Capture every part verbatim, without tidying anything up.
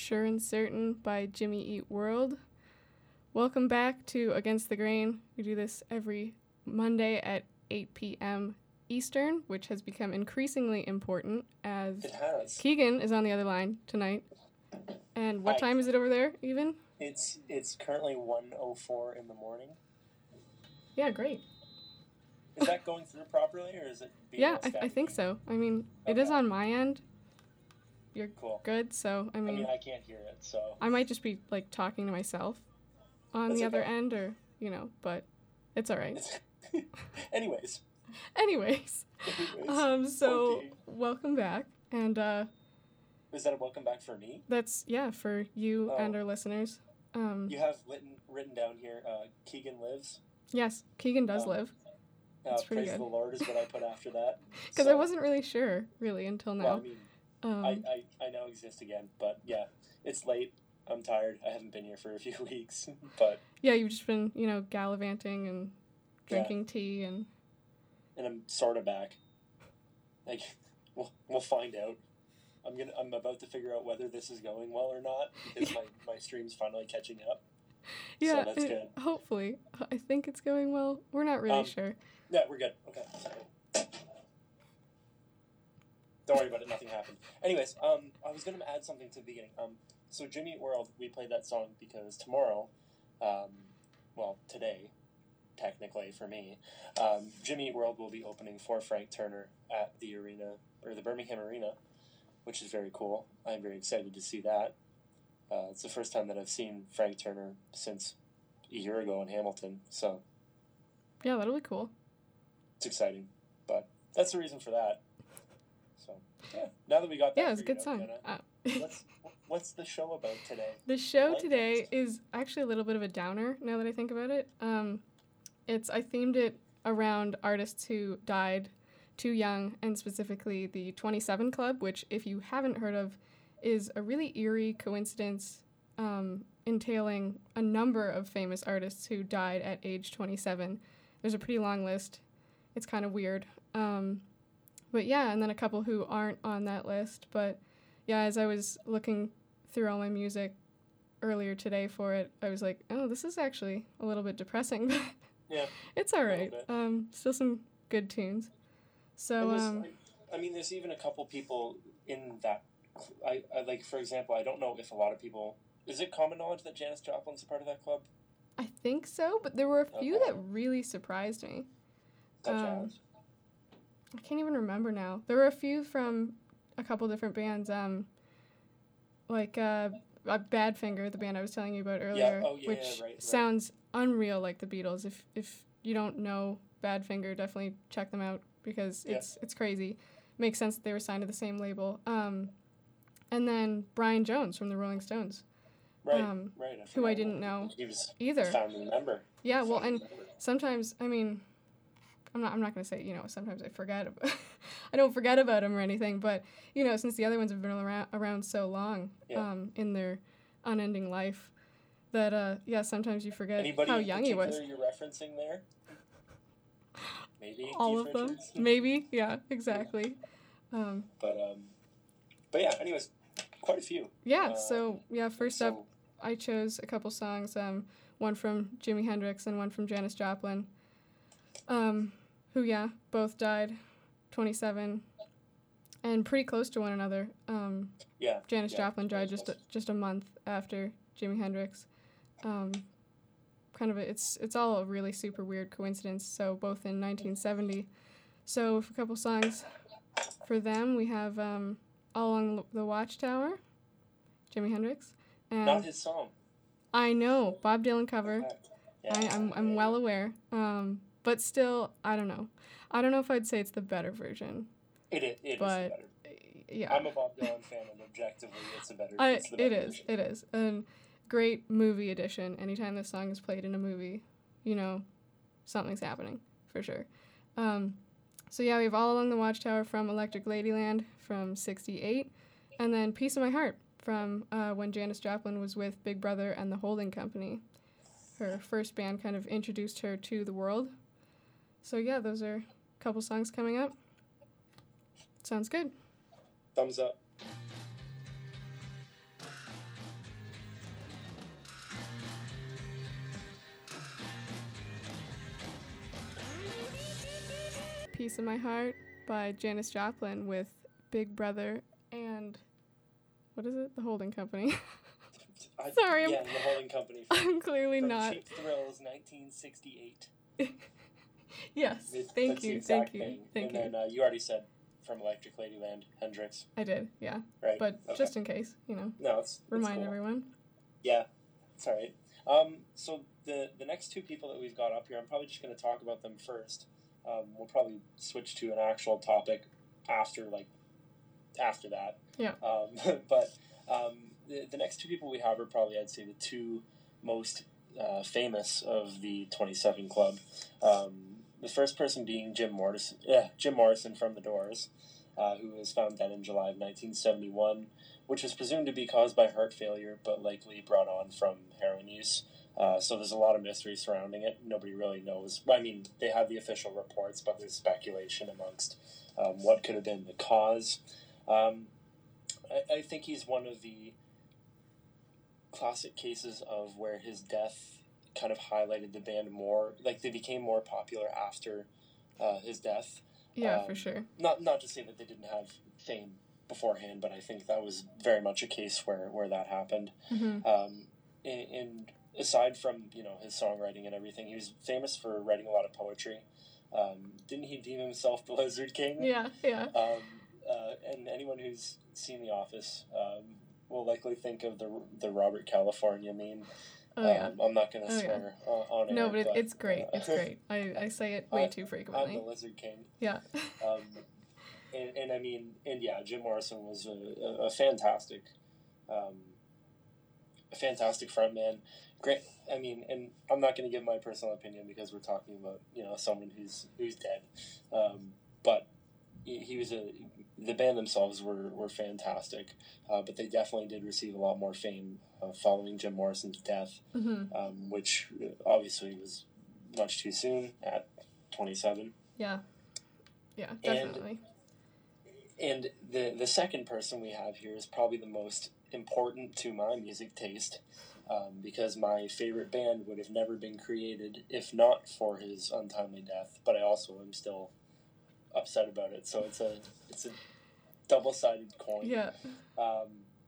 Sure and Certain by Jimmy Eat World. Welcome back to Against the Grain. We do this every Monday at eight p.m. Eastern, which has become increasingly important as It has. Keegan is on the other line tonight. And what Hi. time is it over there, even? It's it's currently one oh four in the morning. Yeah, great. Is that going through properly, or is it being Yeah, all I, I staticky? think so. I mean, it is Okay. on my end. You're Cool. good, so, I I mean, mean, I can't hear it, so... I might just be, like, talking to myself on That's the other okay. end, or, you know, but it's all right. Anyways. Anyways, Anyways. um, so Okay. welcome back, and uh, Is that a welcome back for me? that's yeah for you Oh. and our listeners. Um, You have written, written down here, uh, Keegan lives. yes, Keegan does Um, live, Uh, That's pretty praise good. the Lord is what I put after that. because I So, wasn't really sure really until Well, I now. mean, Um, I, I, I now exist again, but yeah, it's late. I'm tired. I haven't been here for a few weeks, but... yeah, you've just been you know gallivanting and Yeah. drinking tea and And I'm sort of back. Like, we'll, we'll find out. I'm gonna. I'm about to figure out whether this is going well or not, because my, my stream's finally catching up. yeah, So that's it- good. hopefully I think it's going well. We're not really Um, sure. Yeah, we're good. Okay. Don't worry about it. Nothing happened. Anyways, um, I was gonna add something to the beginning. Um, so Jimmy Eat World, we played that song because tomorrow, um, well, today, technically for me, um, Jimmy Eat World will be opening for Frank Turner at the arena, or the Birmingham Arena, which is very cool. I'm very excited to see that. Uh, it's the first time that I've seen Frank Turner since a year ago in Hamilton, so Yeah, that'll be cool. it's exciting. But that's the reason for that. So, yeah. Now that we got that Yeah, it's a good figured out, song. Jenna, Uh, what's, what's the show about today? The show Like today it. is actually a little bit of a downer now that I think about it. Um, it's I themed it around artists who died too young, and specifically the twenty-seven Club, which, if you haven't heard of, is a really eerie coincidence um, entailing a number of famous artists who died at age twenty-seven. There's a pretty long list. It's kind of weird. Um, but yeah, and then a couple who aren't on that list. But yeah, as I was looking through all my music earlier today for it, I was like, oh, this is actually a little bit depressing, but Yeah. it's all little right. bit. Um, still some good tunes. So, And there's, um, like, I mean, there's even a couple people in that. I, I like, for example, I don't know if a lot of people. Is it common knowledge that Janis Joplin's a part of that club? I think so, but there were a few Okay. that really surprised me. Such Um, as? I can't even remember now. There were a few from a couple different bands, um, like uh, uh, Badfinger, the band I was telling you about earlier, oh, yeah, which yeah, right, right. sounds unreal like the Beatles. If if you don't know Badfinger, definitely check them out because Yeah. it's it's crazy. Makes sense that they were signed to the same label. Um, and then Brian Jones from the Rolling Stones, Right, um, right. who I forgot didn't about know him. He was either. a founding member. Yeah, well, Founding and member. sometimes, I mean, I'm not I'm not gonna say, you know, sometimes I forget about I don't forget about them or anything, but you know, since the other ones have been around around so long, Yeah. um, in their unending life, that uh, yeah, sometimes you forget Anybody how in young he was. particular you're referencing there? Maybe All Keith of them, Richards? maybe, yeah, exactly. Um, But um, but yeah. Anyways, quite a few. yeah, Uh, so yeah, first up, so, I chose a couple songs, um, one from Jimi Hendrix and one from Janis Joplin, um, who, yeah, both died twenty-seven and pretty close to one another. Um, yeah. Janis yeah, Joplin died close, just a, close. just a month after Jimi Hendrix. Um, kind of a, it's it's all a really super weird coincidence. So both in nineteen seventy. So for a couple songs for them, we have um, All Along the Watchtower, Jimi Hendrix, and Not his song. I know Bob Dylan cover. In fact. Yeah. I, I'm I'm well aware. Um, but still, I don't know. I don't know if I'd say it's the better version. It is. It is but- better. Yeah. I'm a Bob Dylan fan, and objectively, it's a better. I, it's the it better is. version. It is. And great movie edition. Anytime this song is played in a movie, you know, something's happening for sure. Um, so yeah, we have All Along the Watchtower from Electric Ladyland from sixty-eight, and then Piece of My Heart from uh, when Janis Joplin was with Big Brother and the Holding Company. Her first band kind of introduced her to the world. So yeah, those are a couple songs coming up. Sounds good. Thumbs up. Piece of My Heart by Janis Joplin with Big Brother and, what is it? The Holding Company. I, Sorry, yeah, I'm, the Holding Company. From, I'm clearly from not. Cheap Thrills, nineteen sixty-eight. Yes, It, thank that's the you, exact thank you, thing. thank and you. then uh, you already said from Electric Ladyland, Hendrix. I did, yeah. Right. But okay. just in case, you know, no, it's, it's remind cool. everyone. Yeah, it's all right. Um, so the the next two people that we've got up here, I'm probably just going to talk about them first. Um, we'll probably switch to an actual topic after, like, after that. Yeah. Um, but um, the, the next two people we have are probably, I'd say, the two most uh, famous of the twenty-seven Club. Um, the first person being Jim Morrison, yeah, Jim Morrison from The Doors, uh, who was found dead in July of nineteen seventy-one, which was presumed to be caused by heart failure, but likely brought on from heroin use. Uh, so there's a lot of mystery surrounding it. Nobody really knows. I mean, they have the official reports, but there's speculation amongst um, what could have been the cause. Um, I, I think he's one of the classic cases of where his death kind of highlighted the band more. Like, they became more popular after uh, his death. Yeah, um, for sure. Not not to say that they didn't have fame beforehand, but I think that was very much a case where, where that happened. Mm-hmm. Um, and, and aside from, you know, his songwriting and everything, he was famous for writing a lot of poetry. Um, didn't he deem himself the Lizard King? Yeah, yeah. Um, uh, and anyone who's seen The Office um, will likely think of the the Robert California meme. Oh, yeah. Um, I'm not going to Oh, swear yeah. on, on air. No, but, it, but it's great. Uh, It's great. I, I say it way I, too frequently. I'm the Lizard King. Yeah. um, and, and I mean, and yeah, Jim Morrison was a, a, a fantastic, um, a fantastic frontman. Great. I mean, and I'm not going to give my personal opinion because we're talking about, you know, someone who's who's dead. Um, but he, he was a. The band themselves were were fantastic, uh, but they definitely did receive a lot more fame uh, following Jim Morrison's death, Mm-hmm. um, which obviously was much too soon at twenty-seven. Yeah. Yeah, definitely. And, and the the second person we have here is probably the most important to my music taste, um, because my favorite band would have never been created if not for his untimely death. But I also am still upset about it. So it's a it's a double-sided coin. Yeah. Um,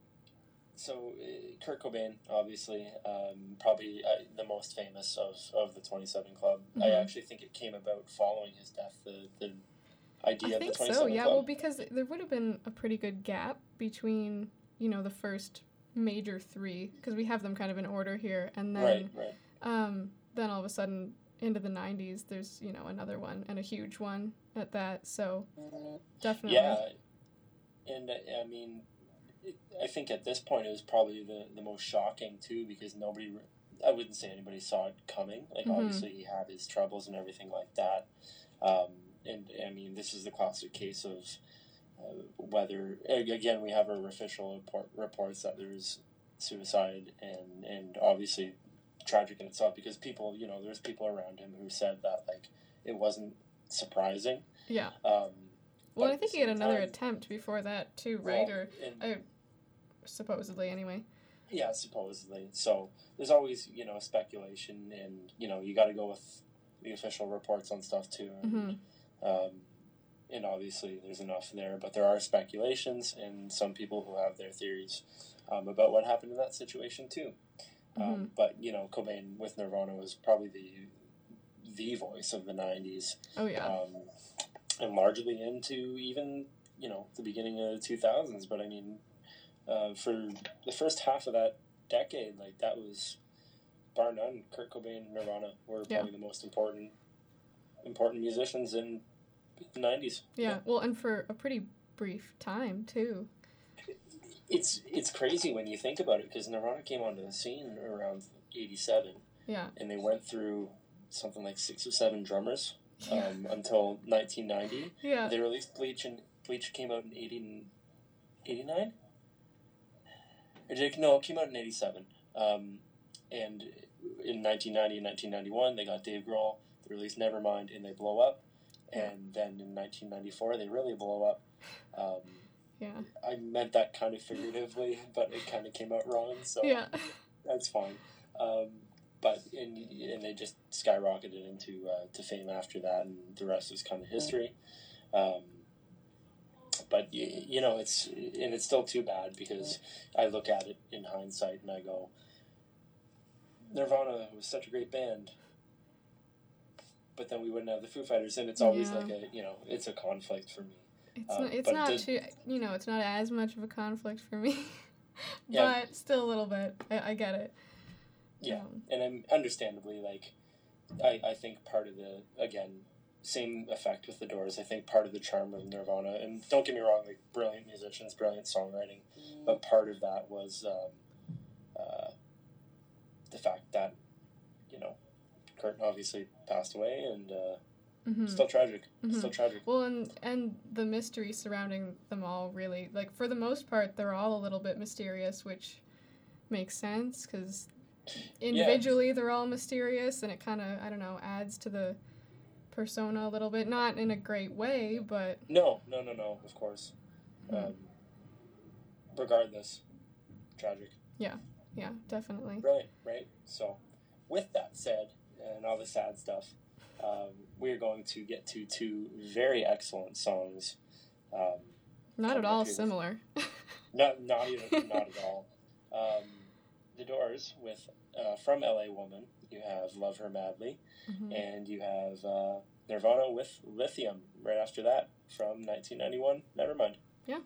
so uh, Kurt Cobain, obviously, um, probably uh, the most famous of, of the twenty-seven Club. Mm-hmm. I actually think it came about following his death. The the idea I of the think twenty-seven so, yeah. Club. Well, because there would have been a pretty good gap between, you know, the first major three, because we have them kind of in order here, and then right, right. um, then all of a sudden into the nineties, there's, you know, another one, and a huge one at that, so definitely. Yeah, and uh, I mean, it, I think at this point it was probably the, the most shocking, too, because nobody, I wouldn't say anybody saw it coming. Like, Mm-hmm. obviously he had his troubles and everything like that. Um, and, I mean, this is the classic case of uh, whether, again, we have our official report, reports that there's suicide and, and obviously tragic in itself, because people, you know, there's people around him who said that, like, it wasn't surprising. Yeah. Um, well, I think he had another time, attempt before that, too, right? well, or and, uh, supposedly, anyway. Yeah, supposedly. So there's always, you know, speculation, and, you know, you got to go with the official reports on stuff, too. And, Mm-hmm. um, and obviously there's enough there, but there are speculations and some people who have their theories um, about what happened in that situation, too. Um, Mm-hmm. But, you know, Cobain with Nirvana was probably the the voice of the nineties. Oh, yeah. Um, and largely into even, you know, the beginning of the two thousands. But, I mean, uh, for the first half of that decade, like, that was, bar none, Kurt Cobain and Nirvana were probably Yeah. the most important important musicians in the nineties. Yeah. Yeah. Well, and for a pretty brief time, too. It's it's crazy when you think about it, because Nirvana came onto the scene around eighty-seven, Yeah. and they went through something like six or seven drummers Yeah. um, until nineteen ninety. Yeah. They released Bleach, and Bleach came out in eighty, eighty-nine? Or did it, no, it came out in eighty-seven. Um, and in nineteen ninety and nineteen ninety-one, they got Dave Grohl, they released Nevermind, and they blow up. And then in nineteen ninety-four, they really blow up. Um, Yeah. I meant that kind of figuratively, but it kind of came out wrong, so Yeah. that's fine. Um, but and and they just skyrocketed into uh, to fame after that, and the rest is kind of history. Um, but you, you know, it's and it's still too bad because I look at it in hindsight and I go, Nirvana was such a great band, but then we wouldn't have the Foo Fighters, and it's always Yeah. like a you know it's a conflict for me. It's Um, not, it's but not the- too, you know, it's not as much of a conflict for me, Yeah. but still a little bit. I, I get it. Yeah, Um, and I'm understandably like, I I think part of the again same effect with the Doors. I think part of the charm of Nirvana, and don't get me wrong, like brilliant musicians, brilliant songwriting, but part of that was um, uh, the fact that you know Kurt obviously passed away, and uh, mhm. still tragic, Mhm. still tragic. Well, and and the mystery surrounding them all really, like, for the most part, they're all a little bit mysterious, which makes sense because individually they're all mysterious, and it kind of, I don't know, adds to the persona a little bit. Not in a great way, but No, no, no, no. Of course. Mhm. Um, regardless, tragic. yeah, definitely. Brilliant, right? So, with that said, and all the sad stuff, um, we're going to get to two very excellent songs. Um, Not coming at up all here with- similar. Not, not even, not at all. Um, the Doors with uh, from L A Woman. You have Love Her Madly, Mhm. and you have uh, Nirvana with Lithium right after that from nineteen ninety-one. Nevermind. Yeah.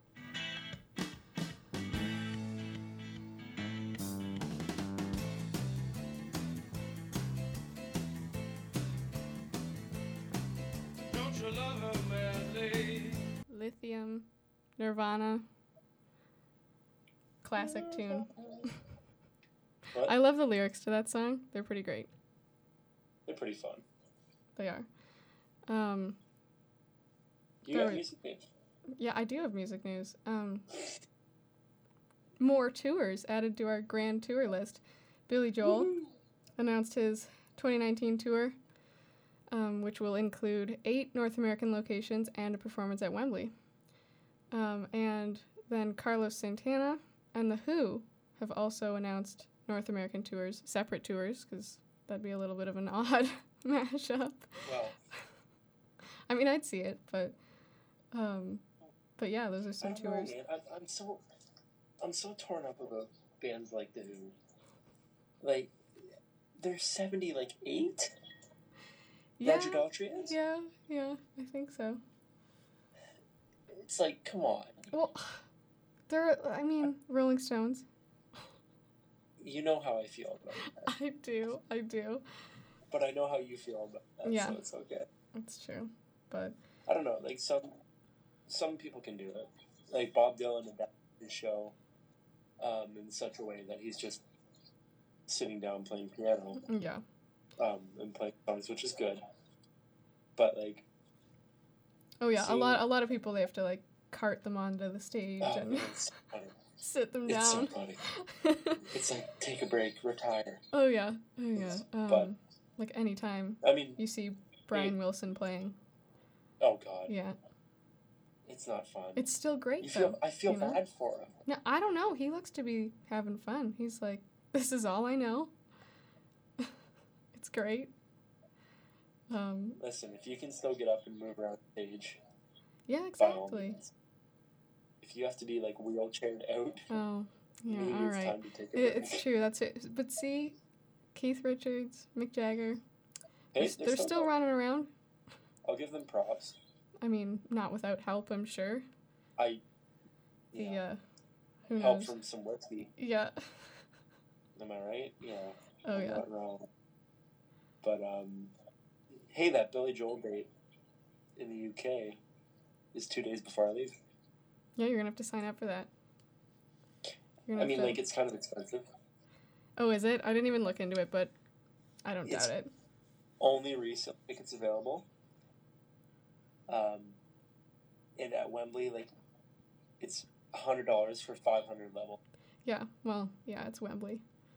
Don't you love her madly? Lithium, Nirvana. Classic tune. What? I love the lyrics to that song. They're pretty great. They're pretty fun. They are. Um, You There got we- music news? yeah, I do have music news. Um, more tours added to our grand tour list. Billy Joel Woohoo. announced his twenty nineteen tour, um, which will include eight North American locations and a performance at Wembley. Um, and then Carlos Santana and The Who have also announced North American tours, separate tours, because that'd be a little bit of an odd mashup. Well, I mean, I'd see it, but, um, but yeah, those are I some don't know, tours. man. I, I'm so, I'm so torn up about bands like The Who. Like, they're seventy, like eight. Yeah, Roger Daltrey is. yeah, yeah, I think so. It's like, come on. Well, they're, I mean, Rolling Stones. You know how I feel about that, I do, I do. but I know how you feel about that, Yeah. so it's okay. That's true, but I don't know. Like some, some people can do it. Like Bob Dylan adapted his show, um, in such a way that he's just sitting down playing piano, yeah, um, and playing songs, which is good. But like, oh yeah, a Seeing- lot, a lot of people they have to like cart them onto the stage oh, and man, it's so funny. sit them It's so down. funny. It's like take a break, retire. oh yeah, oh yeah. Um, But- like anytime I mean, you see Brian Wilson playing, oh god, yeah, it's not fun. it's still great you though. feel, I feel you know? bad for him. No, I don't know. He looks to be having fun. He's like, this is all I know. It's great. Um, Listen, if you can still get up and move around stage, yeah, by all exactly. means. If you have to be like wheelchaired out, Oh, yeah, maybe all it's right. time to take a It, break. it's true. That's it. But see, Keith Richards, Mick Jagger, Hey, they're, they're still going. running around. I'll give them props. I mean, not without help, I'm sure. I The yeah, uh, who help knows? from some whiskey. Yeah. Am I right? Yeah. Oh I'm yeah. not wrong. But um, hey, that Billy Joel date in the U K is two days before I leave. Yeah, you're gonna have to sign up for that. You're gonna I have mean, to- like it's kind of expensive. Oh, is it? I didn't even look into it, but I don't It's- doubt it. Only resale tickets available. Um, and at Wembley, like it's a hundred dollars for five hundred level. Yeah. Well, yeah, it's Wembley.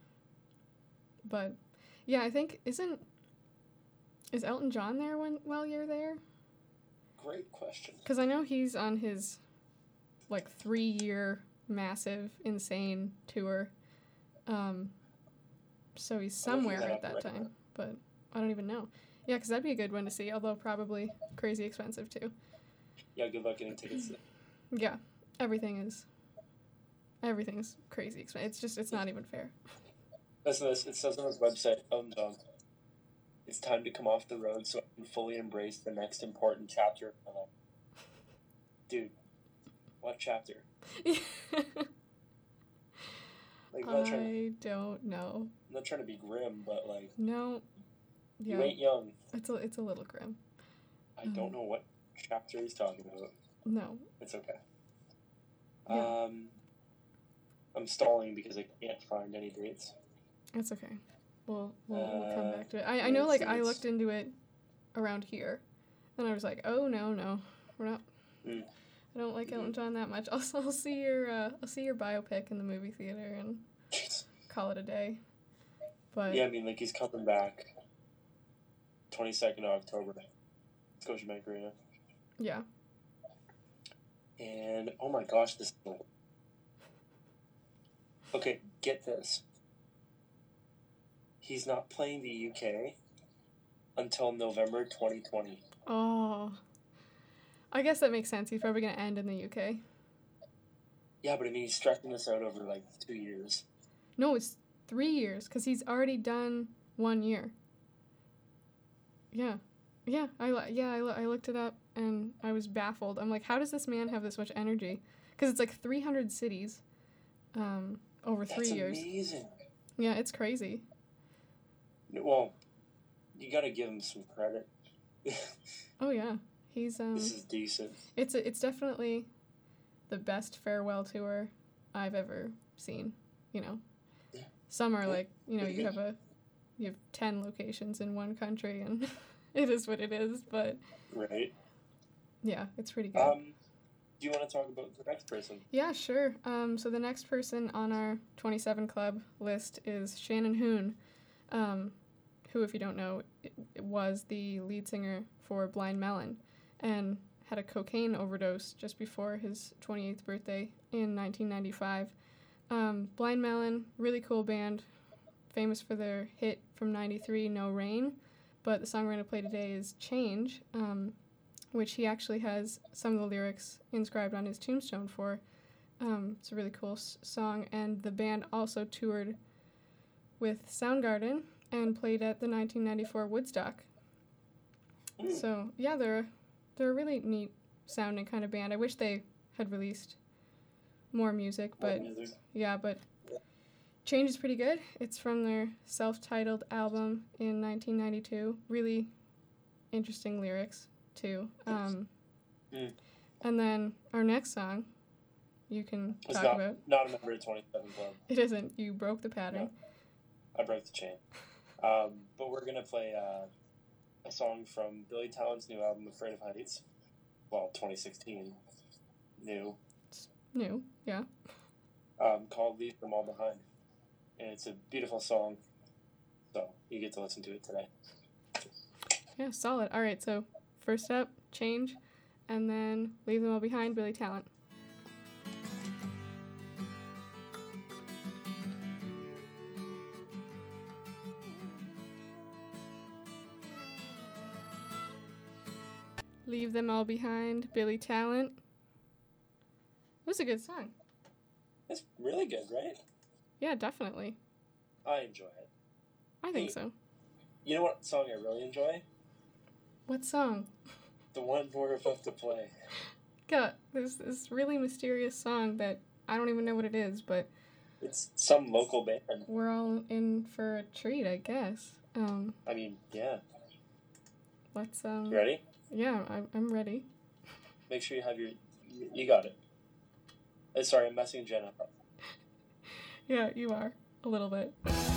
But yeah, I think isn't is Elton John there when while you're there? Great question. Because I know he's on his like three year massive insane tour. Um, So he's I'm looking somewhere that at up that right time, now. but I don't even know. Yeah, because that'd be a good one to see, although probably crazy expensive too. Yeah, good luck getting tickets. Yeah, everything is, everything's crazy expensive. It's just, it's not even fair. Listen to this. It says on his website, um, um, it's time to come off the road so I can fully embrace the next important chapter of my life. Dude, what chapter? Like, I'm not, trying to, I don't know. I'm not trying to be grim, but like, No. Yeah, you ain't young. it's a, it's a little grim. I don't know what chapter he's talking about. No. It's okay. Yeah. Um, I'm stalling because I can't find any dates. It's okay. We'll we'll, we'll come Uh, back to it. I, I know, like, I it's- looked into it around here, and I was like, oh no no, we're not. Mm. I don't like Elton John that much. I'll I'll see your uh, I'll see your biopic in the movie theater and call it a day. But Yeah, I mean, like, he's coming back twenty-second of October, Scotiabank Arena. yeah, And, oh my gosh, this... Okay, get this. He's not playing the U K until November twenty twenty. oh, I guess that makes sense. He's probably gonna end in the U K. Yeah, but I mean, he's stretching this out over, like, two years. No, it's three years because he's already done one year. Yeah, yeah, I li- yeah I, lo- I looked it up and I was baffled. I'm like, how does this man have this much energy? Because it's like three hundred cities, um, over three That's years. amazing. Yeah, it's crazy. Well, you gotta give him some credit. Oh yeah, he's um. This is decent. It's a, it's definitely the best farewell tour I've ever seen. You know, Yeah. some are Yeah. like, you know, you have a you have ten locations in one country and it is what it is. But Right. yeah, it's pretty good. Um, do you want to talk about the next person? Yeah, sure. Um, so the next person on our twenty-seven Club list is Shannon Hoon, um, who, if you don't know, it, it was the lead singer for Blind Melon and had a cocaine overdose just before his twenty-eighth birthday in nineteen ninety-five. Um, Blind Melon, really cool band, famous for their hit from ninety-three, No Rain, but the song we're going to play today is Change, um, which he actually has some of the lyrics inscribed on his tombstone for. Um, it's a really cool s- song, and the band also toured with Soundgarden and played at the nineteen ninety-four Woodstock. Mm. So yeah, they're they're a really neat sounding kind of band. I wish they had released more music, but Music. yeah, but Change is pretty good. It's from their self-titled album in nineteen ninety-two. Really interesting lyrics too. Um, Mm. And then our next song, you can It's talk not, about. not a member of twenty-seven Club. It isn't. You broke the pattern. I broke the chain. Um, but we're going to play uh, a song from Billy Talent's new album, Afraid of Heights. Well, twenty sixteen. New. New, yeah. Um, called Leave Them All Behind. And it's a beautiful song. So you get to listen to it today. Yeah, solid. All right, so first up, Change, and then Leave Them All Behind, Billy Talent. Leave Them All Behind, Billy Talent. It was a good song. It's really good, right? Yeah, definitely. I enjoy it. I think Hey. so. You know what song I really enjoy? What song? The one we're about to play. God, there's this really mysterious song that I don't even know what it is, but It's some local band. we're all in for a treat, I guess. Um, I mean, yeah. let's um. You ready? Yeah, I'm I'm ready. Make sure you have your... You you got it. Uh, sorry, I'm messing Jen up. Yeah, you are a little bit.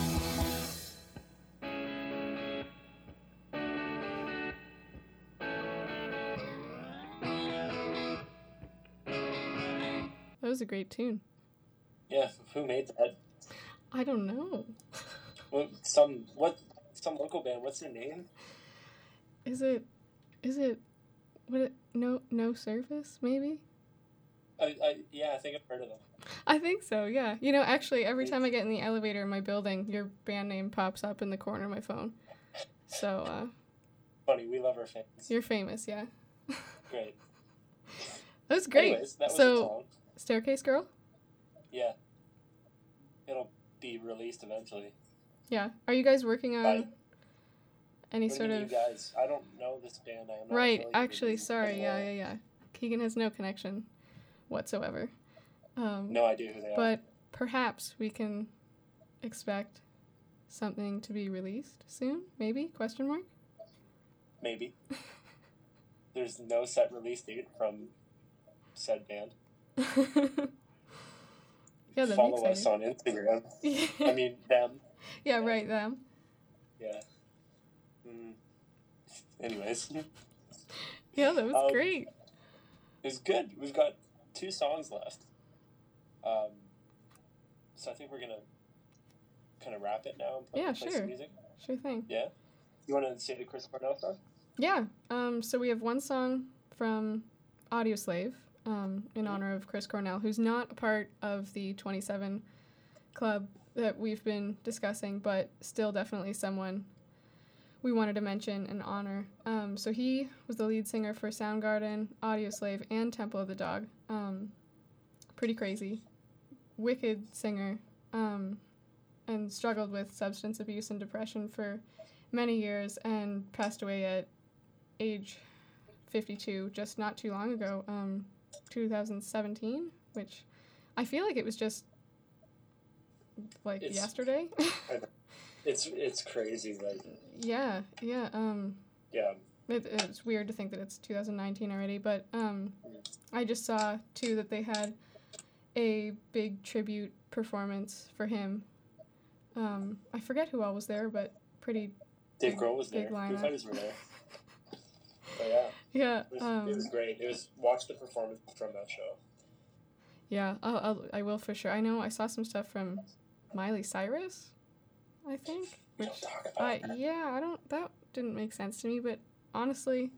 That was a great tune. Yeah, who made that? I don't know. What, some what? Some local band. What's their name? Is it? Is it? What? It, no, no service maybe. I, I yeah, I think I've heard of them. I think so, yeah. You know, actually, every time I get in the elevator in my building, your band name pops up in the corner of my phone. So, uh, Funny, we love our fans. you're famous, yeah. Great. That was great. Anyways, that was so, the song. Staircase Girl? Yeah. It'll be released eventually. Yeah. Are you guys working on Bye. any What do sort you mean, of... you guys? I don't know this band. I am not Right, affiliated actually, with sorry, them yeah, at all. yeah, yeah. Keegan has no connection whatsoever. Um, No idea who they are. But perhaps we can expect something to be released soon, maybe? Question mark? Maybe. There's no set release date from said band. Yeah, that'd Follow be us on Instagram. exciting. I mean, them. yeah, right, them. Yeah. Mm. Anyways, it Yeah, that was Um, great. was good. We've got two songs left. Um, so I think we're gonna kind of wrap it now and play, Yeah, play sure. some music. Sure thing. Yeah. You want to say the Chris Cornell song? Yeah, um, so we have one song from Audioslave um, in Mhm. honor of Chris Cornell, who's not a part of the twenty-seven club that we've been discussing, but still definitely someone we wanted to mention and honor. Um, so he was the lead singer for Soundgarden, Audioslave, and Temple of the Dog. Um, pretty crazy. Wicked singer, um, and struggled with substance abuse and depression for many years and passed away at age fifty-two just not too long ago, um, two thousand seventeen, which I feel like it was just like It's- yesterday. It's it's crazy. Like, yeah, yeah. Um, yeah. it, it's weird to think that it's two thousand nineteen already, but um, I just saw too that they had a big tribute performance for him. Um, I forget who all was there, but pretty Dave Big- Grohl was big there. Foo lineup. Fighters were there. But yeah, yeah. it was, Um, it was great. It was watch the performance from that show. Yeah, I'll, I'll, I will for sure. I know I saw some stuff from Miley Cyrus, I think. We Which, don't talk about I that. yeah, I don't, that didn't make sense to me, but honestly,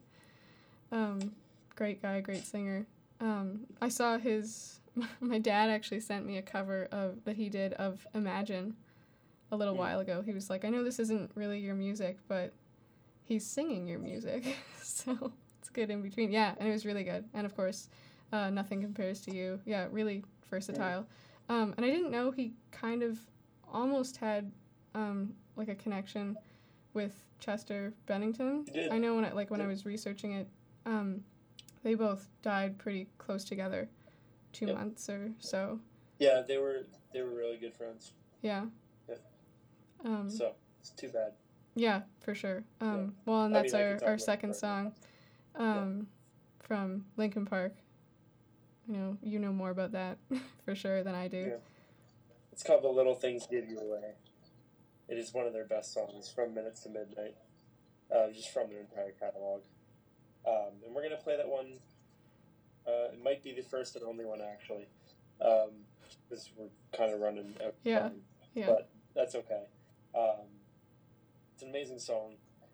um, great guy, great singer. Um, I saw his, my dad actually sent me a cover of, that he did of Imagine a little Mm. while ago. He was like, I know this isn't really your music, but he's singing your music, so it's good in between. Yeah, and it was really good. And of course, uh, Nothing Compares to You. Yeah, really versatile. Um, and I didn't know he kind of almost had um, like a connection with Chester Bennington. He did. I know when I, like when I Yep. was researching it, um, they both died pretty close together, two Yep. months or so. Yeah, they were they were really good friends. Yeah. Yep. Um, So it's too bad. Yeah, for sure. Um, Well, and I that's mean, I our, could talk our about second it song um, from Linkin Park. You know, you know more about that for sure than I do. Yeah. It's called The Little Things Give You Away. It is one of their best songs from Minutes to Midnight, uh, just from their entire catalog. Um, and we're going to play that one. Uh, it might be the first and only one, actually, because we're kind of running out of Yeah, time. yeah. But that's okay. Um, it's an amazing song,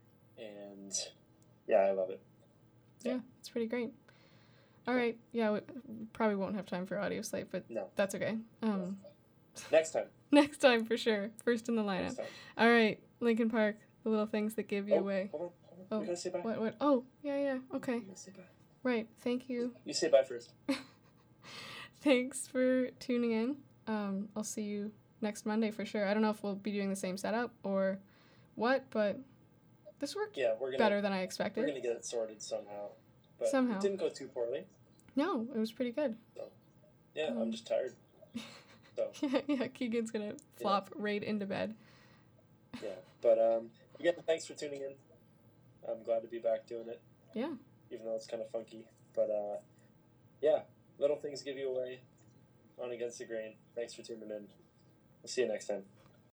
and yeah, I love it. Yeah, it's pretty great. All right, yeah, we probably won't have time for Audio Slave, but No. that's okay. Um, Next time. next time for sure. First in the Next lineup. time. All right, Linkin Park, the little things that give you Oh, away. hold on, hold on. Oh, We gotta say bye. What? What? Oh, yeah, yeah. Okay. We gotta say bye. Right. Thank you. You say bye first. Thanks for tuning in. Um, I'll see you next Monday for sure. I don't know if we'll be doing the same setup or what, but this worked Yeah, we're gonna better than I we're expected. gonna get it sorted somehow. But Somehow. it didn't go too poorly. No, it was pretty good. Yeah, Um, I'm just tired. So yeah, yeah, Keegan's gonna flop right into bed. yeah, but um, again, thanks for tuning in. I'm glad to be back doing it. Yeah. Even though it's kind of funky, but uh, yeah, little things give you away on Against the Grain. Thanks for tuning in. We'll see you next time.